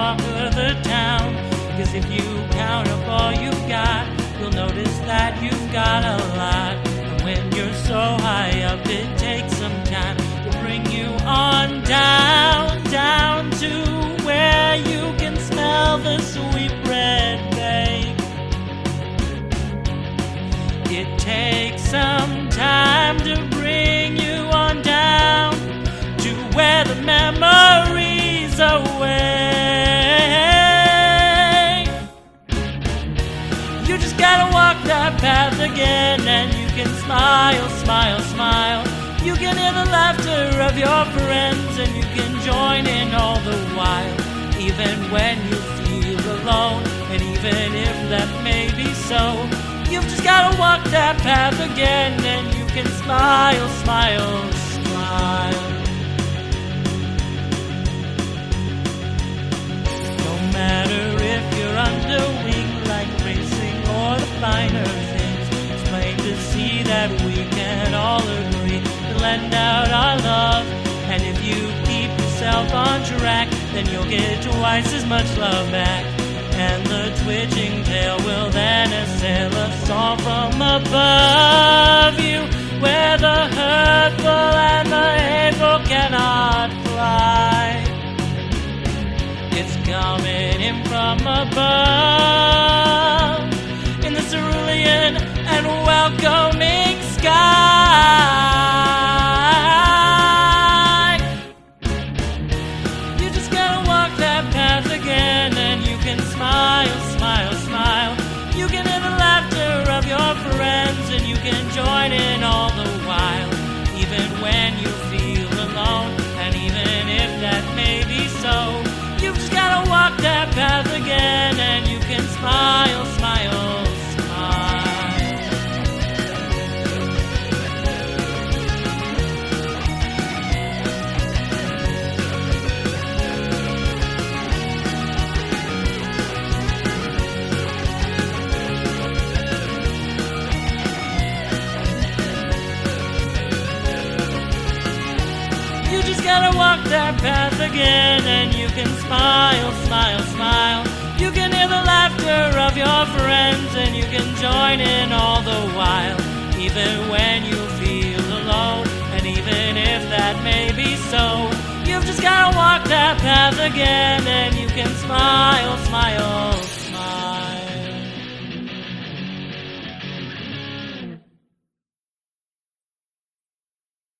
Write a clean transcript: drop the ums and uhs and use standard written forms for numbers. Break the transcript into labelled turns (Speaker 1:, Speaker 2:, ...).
Speaker 1: conquer the town. 'Cause if you count up all you've got, you'll notice that you've got a lot. And when you're so high up, it takes some time to bring you on down, down to where you can smell the sweet bread baked. It takes some time to bring you on down to where the memories away. You just gotta walk that path again, and you can smile, smile, smile. You can hear the laughter of your friends, and you can join in all the while. Even when you feel alone, and even if that may be so, you've just gotta walk that path again, and you can smile, smile, smile. No matter if you're under wing like racing or the finer things, it's plain to see that we can all agree to lend out our love. And if you keep yourself on track, then you'll get twice as much love back. And the twitching tail will then assail a song from above you, where the hurtful and the hateful cannot fly. It's coming in from above, in the cerulean and welcoming sky. You just gotta walk that path again, and you can smile, smile, smile. You can hear the laughter of your friends, and you can join in all the while. Even when you feel alone, and even if that may be so, you've just gotta walk that path again, and you can smile, smile, smile. You just gotta walk that path again, and you can smile, smile, smile. You can hear the laughter of your friends, and you can join in all the while. Even when you feel alone, and even if that may be so, you've just gotta walk that path again, and you can smile, smile,